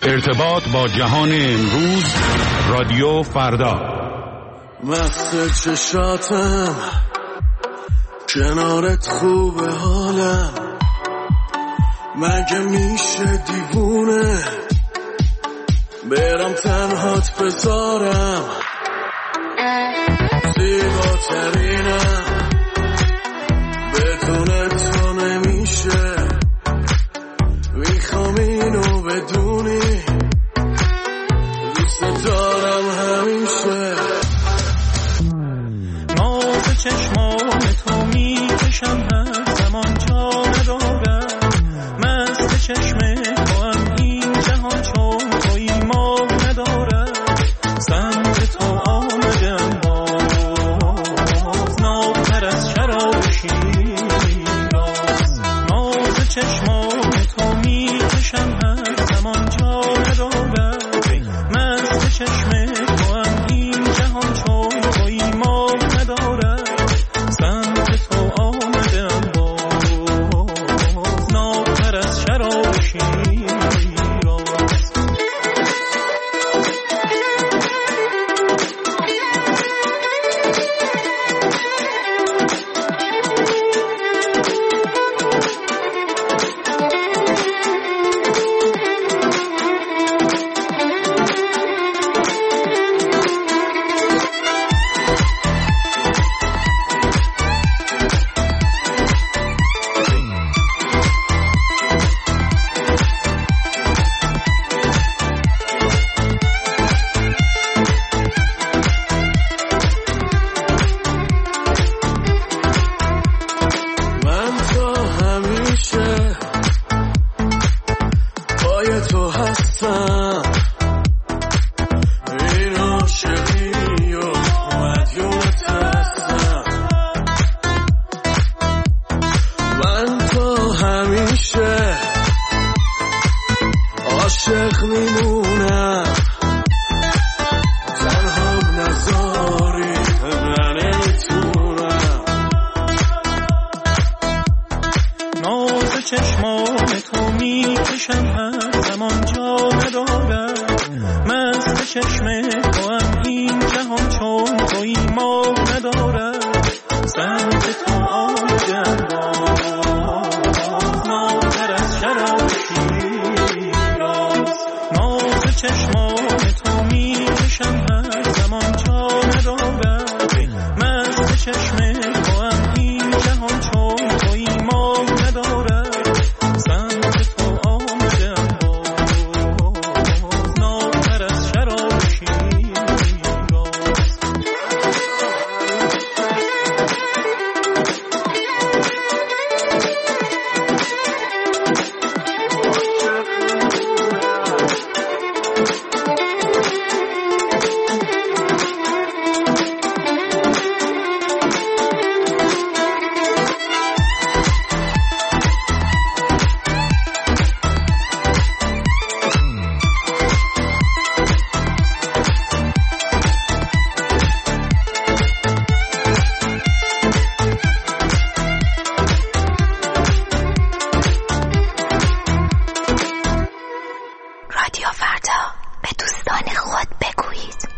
ارتباط با جهان امروز، رادیو فردا. مست چشاتم کنارت خوبه حالم، مگه میشه دیوونه برم تنهات بذارم، زیباترینم بدون تو نمیشه، میخوام اینو بدونی دوست دارم همیشه. ناز چشمان تو میکشم هر زمان جا ندارم، مست چشم تو هم این جهان چون توی ما ندارم، سمت تو آمدم باز نابتر از شراب شیراز. ناز چشمان تو میکشم هر زمان جا ندارم، مست چشم تو هم این جهان چون توی ما ندارم، سمت تو آمدم باز نابتر از شراب شیراز. عاشق میمونم تنهام نذاری من نمیتونم. ناز چشمان تو میکشم هر زمان جا ندارم، مست چشم تو هم این جهان چون توی ما ندارم، سمت تو آمدم باز نابتر از شراب شیراز. ناز چشمان تو میکشم هر زمان جا ندارم، مست چشم تو هم این جهان چون توی ما ندارم، سمت تو آمدم باز نابتر از شراب شیراز. رادیو فردا، به دوستان خود بگویید.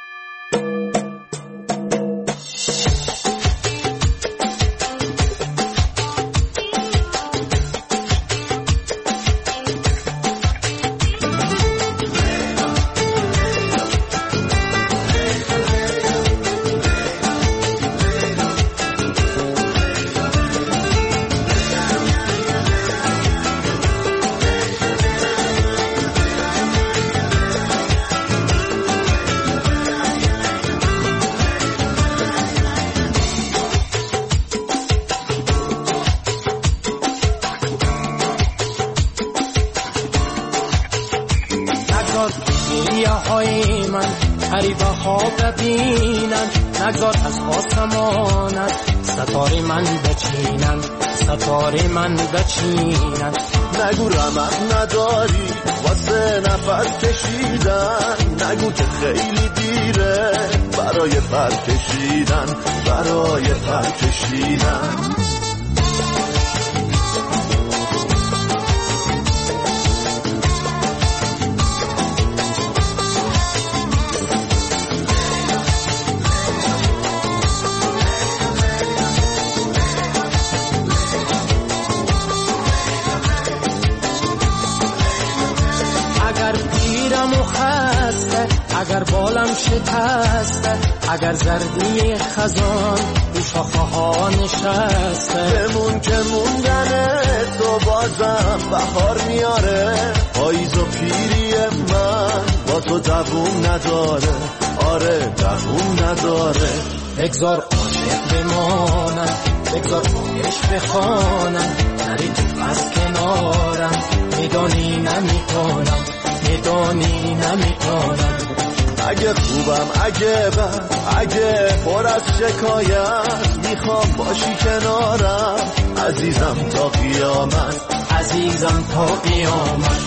های من حریف خواب ببینن، نگذار از آسمانت ستاره من بچینن، ستاره من بچینن. نگو رمق نداری واسه نفس کشیدن، نگو که خیلی دیره برای پر کشیدن، برای پر کشیدن. غم و خسته، اگر بالم شکسته، اگر زردی خزان رو شاخه ها نشسته. بمون که موندن تو بازم بهار میاره، پاییز و پیری من با تو دووم نداره، آره دووم نداره. بگذار عاشق بمانم، بگذار عشق بخوانم، نری تو از کنارم، میدانی نمیتونم، میدانی نمیتونم. اگه خوبم اگه بد اگه پر از شکایت، میخوام باشی کنارم عزیزم تا قیامت، عزیزم تا قیامت.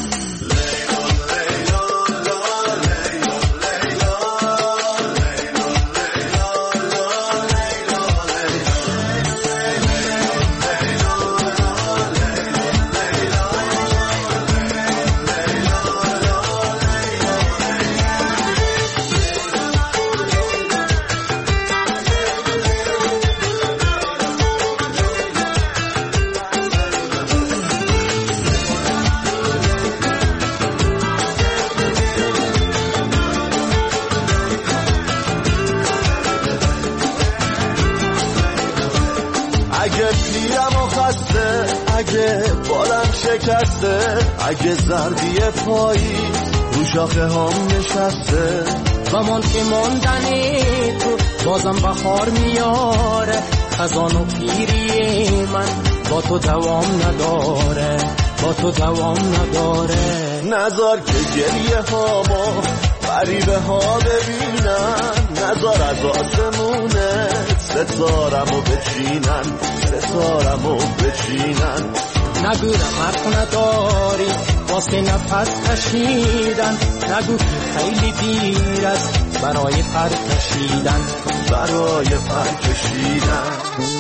اگه بالم شکسته، اگه زردی پایی رو شاخه هم نشسته. بمان که ماندنی تو بازم بخار میاره، خزان و پیری من با تو دوام نداره، با تو دوام نداره. نذار که گریه هامو غریبه ها ببینن، نذار از آسمونه ستارمو بچینن، ستارمو بچینن. نگو رمق نداری واسه نفس کشیدن، نگو که خیلی دیر است برای پر کشیدن، برای پر کشیدن.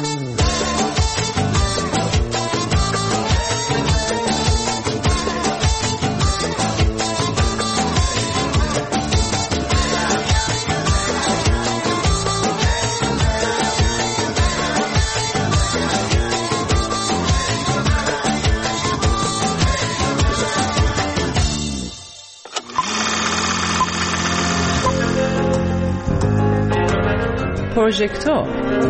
پروژکتور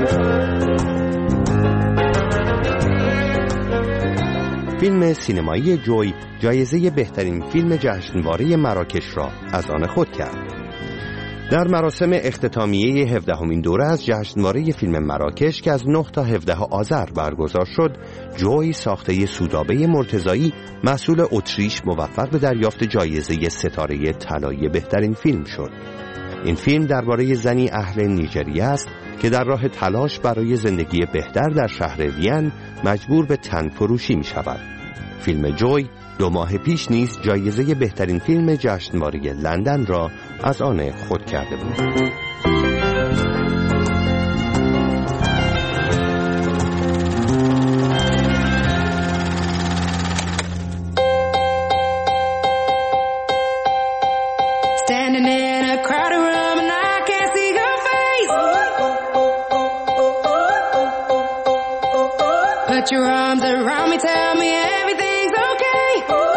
فیلم سینمایی جوی جایزه بهترین فیلم جشنواره مراکش را از آن خود کرد. در مراسم اختتامیه 17مین دوره از جشنواره فیلم مراکش که از 9 تا 17 آذر برگزار شد، جوی ساخته سودابه مرتضایی مسئول اتریش موفق به دریافت جایزه ستاره طلایی بهترین فیلم شد. این فیلم درباره زنی اهل نیجریه است که در راه تلاش برای زندگی بهتر در شهر وین مجبور به تن فروشی می شود. فیلم جوی 2 ماه پیش نیز جایزه بهترین فیلم جشنواره لندن را از آن خود کرده بود. Put your arms around me, tell me everything's okay.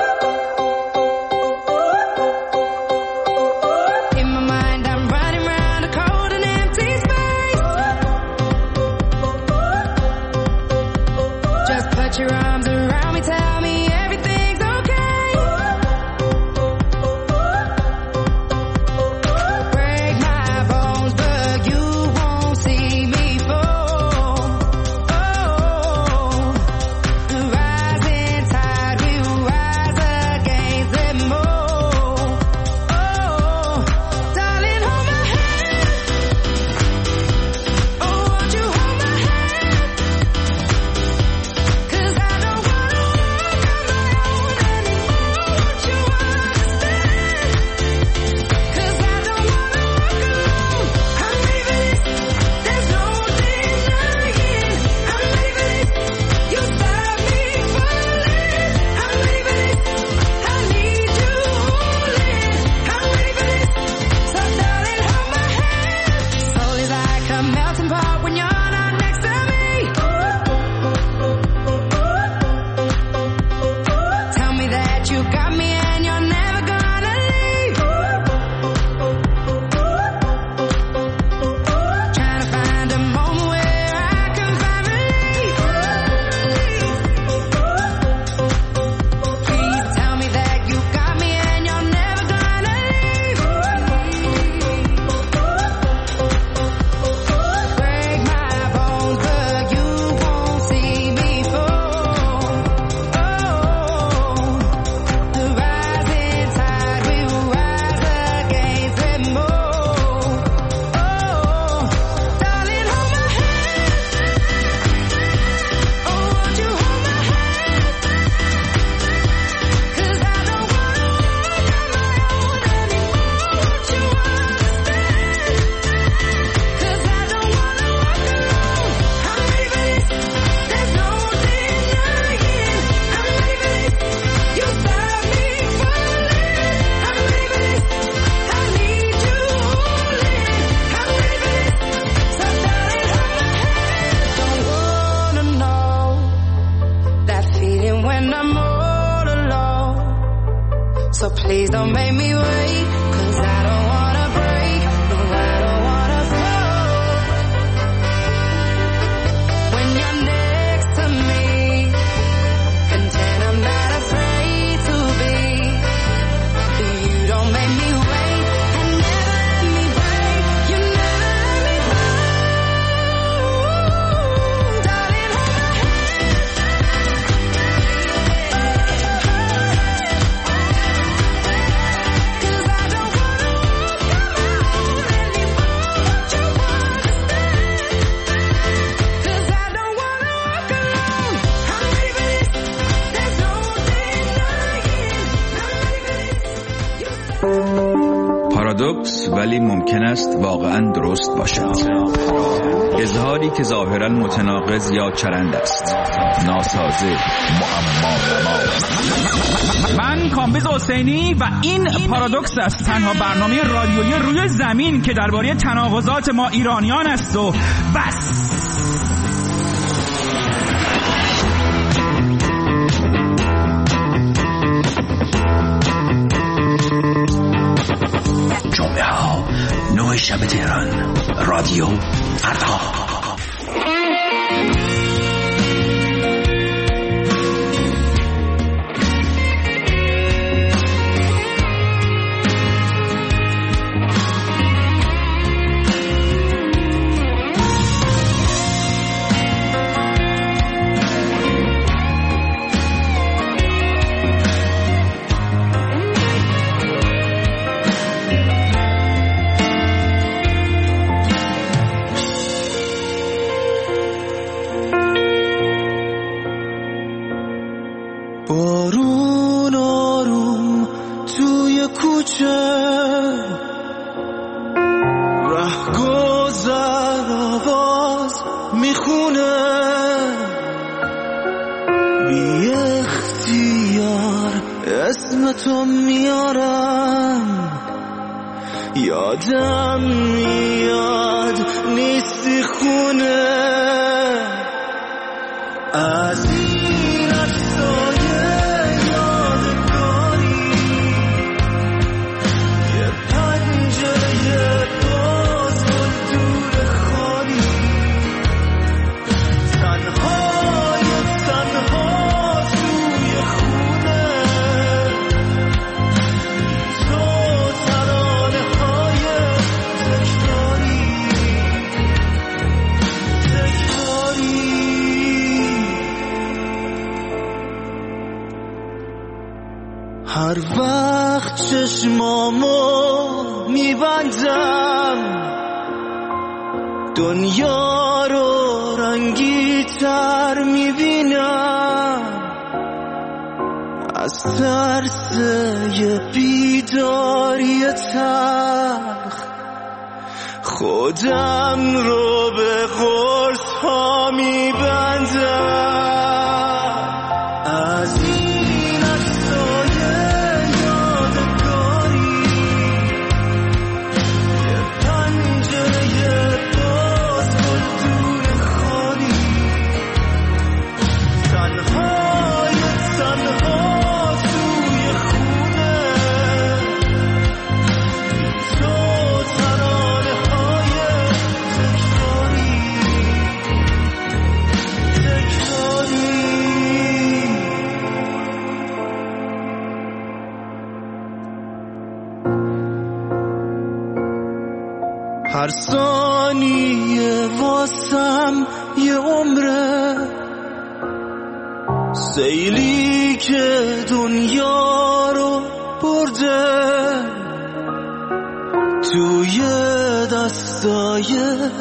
In my mind I'm running round a cold and empty space. Just put your arms around me, tell me everything's okay. Break my bones but you won't see me fall. Rising tide will rise against them all. Oh, darling, hold my hand. Oh, won't you hold my hand? 'Cause I don't wanna walk on my own anymore. Won't you understand? 'Cause I don't wanna walk alone. I'm leaving this, there's no denying. I'm leaving this, you stop me falling. I'm leaving this, I need you holding. I'm leaving this, so darling, hold my hand. Soul is like a melting pot when you're not next to me. Tell me that you got me and you're never gonna leave. So please don't make me wait, 'cause I don't wanna break, no, I don't wanna fall. When you're next to me, content I'm not afraid to be. You don't make me wait, and never let me break, you never let me fall. Darling, hold my hand. 'Cause I don't wanna walk alone anymore, but you understand. 'Cause I don't wanna walk alone. I'm ready for this, there's no denying. I'm ready for this. پارادوکس ولی ممکن است واقعا درست باشد. اظهاری که ظاهرا متناقض یا چرند است، ناسازه، معما. من کامبیز حسینی و این پارادوکس است، تنها برنامه رادیویی روی زمین که درباره تناقضات ما ایرانیان است و بس. جمعه ها 9 شب تهران، رادیو فردا. بارون آروم توی کوچه، رهگذر آواز میخونه، بی اختیار اسم تو میارم، یادم میاد نیستی خونه. از این عکسای یادگاری، یه پنجره باز و دور خالی، تنهای توی خونه، تو ترانه های تکراری. هر وقت چشمامو میبندم، دنیا رو رنگی تر میبینم، از ترس یه بیداری تلخ خودم رو به قرص ها میبندم. از این عکسای یادگاری، یه پنجره باز و دور خالی، تنهای توی خونه، تو ترانه های تکراری. هر ثانیه واسم یه عمره، سیلی که دنیا رو برده، توی دستای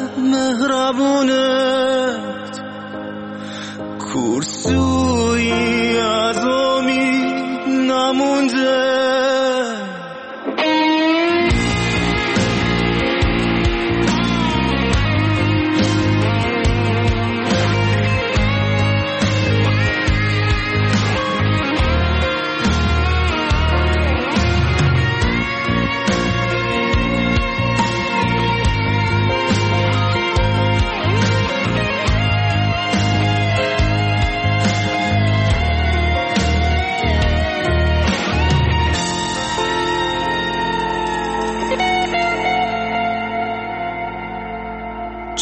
مهربونت کورسویی از امید نمونده.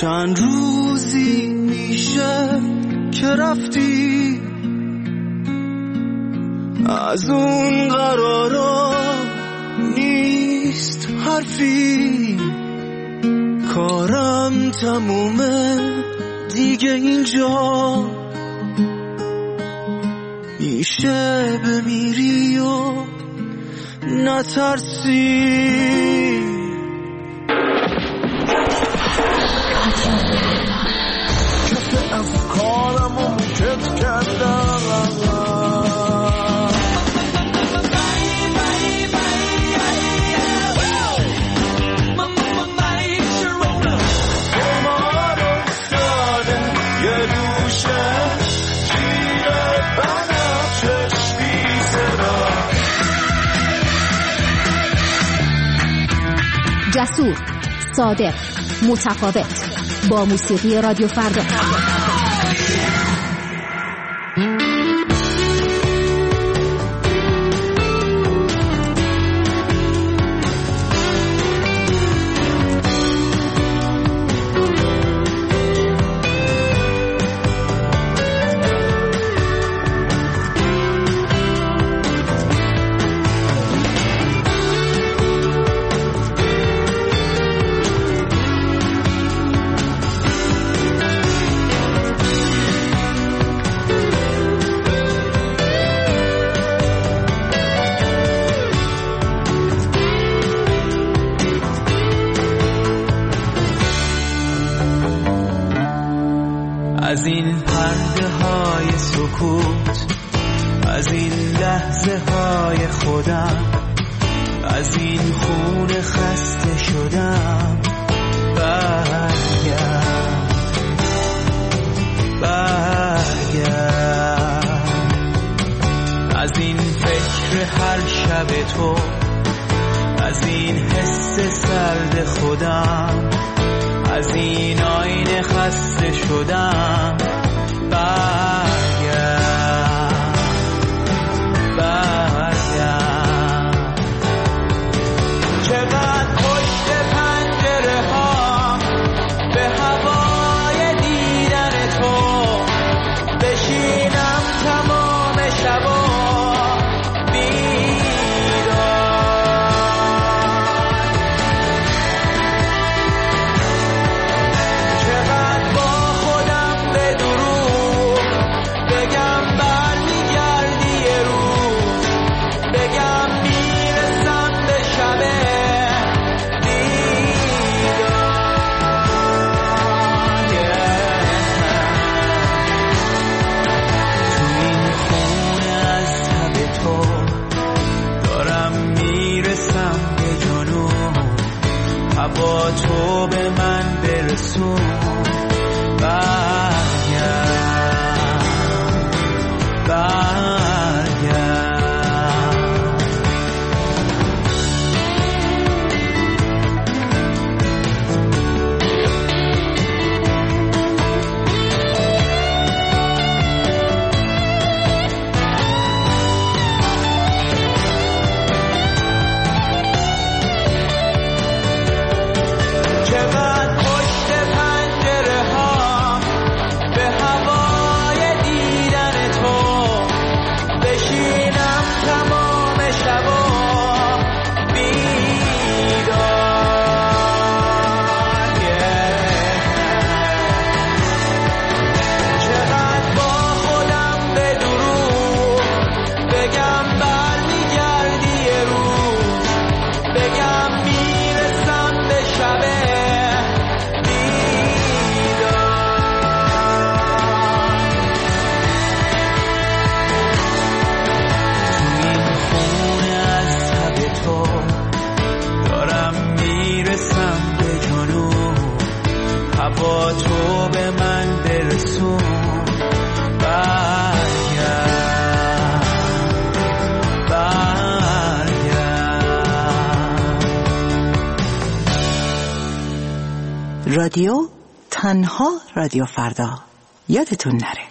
چند روزی میشه که رفتی از اون قرارا نیست حرفی کارم تمومه دیگه اینجا میشه بمیری و نترسی کف افکارمو مکت کردم جسور، صادق، متفاوت با موسیقی رادیو فردا. از این پرده های سکوت، از این لحظه های خودم، از این خون خسته شدم، برگرد از این فکر هر شب تو، از این حس سرد خودم، از این آینه خسته شدم، برگرد چقدر پشت پنجره ها به هوای دیدن تو بشینم تمام شبا با تو به من برسون، با تو به من برسون، رادیو تنها رادیو فردا، یادتون نره.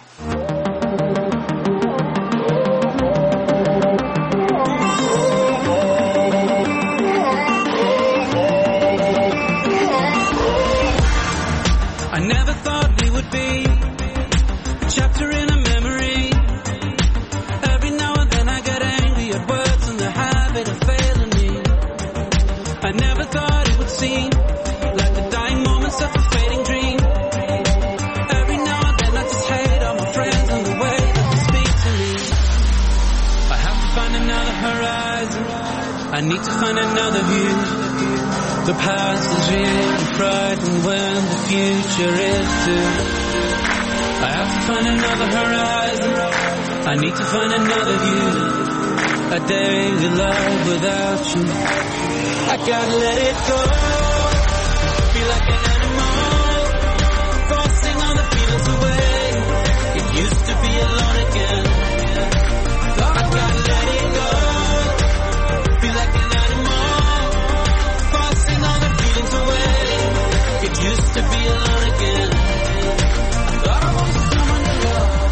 I need to find another view. The past is really frightened when the future is too. I have to find another horizon. I need to find another view. A daily love without you. I gotta let it go. Feel like an animal, forcing all the feelings away. It used to be alone again. I gotta let it go. Feel like an animal, forcing all the feelings away. It used to be alone again. I thought I wanted someone to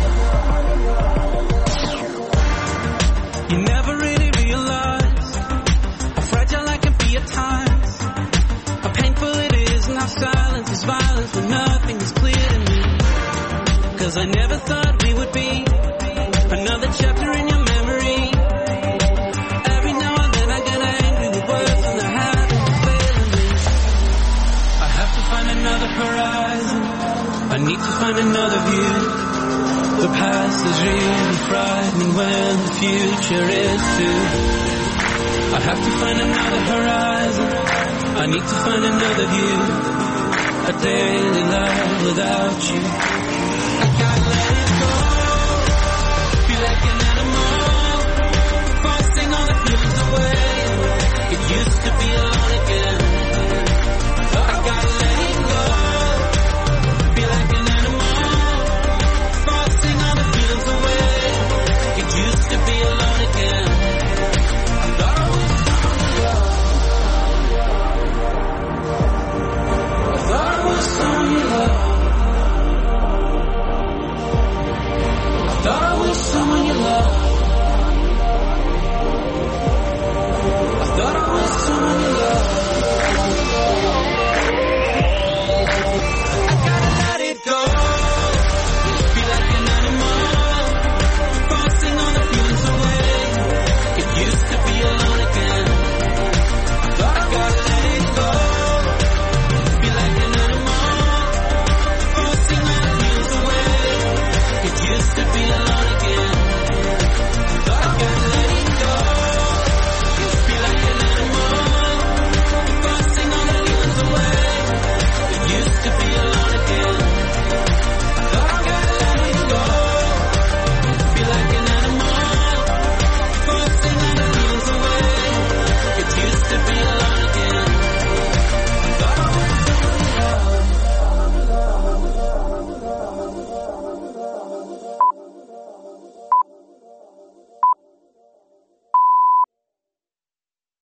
love. You never really realized how fragile I can be at times. How painful it is and how silence is violence when nothing is clear to me. 'Cause I never thought we would be another chapter in your memory. Every now and then I get angry with words and they're having to fail me. I have to find another horizon. I need to find another view. The past is really frightening when the future is too. I have to find another horizon. I need to find another view. A daily life without you.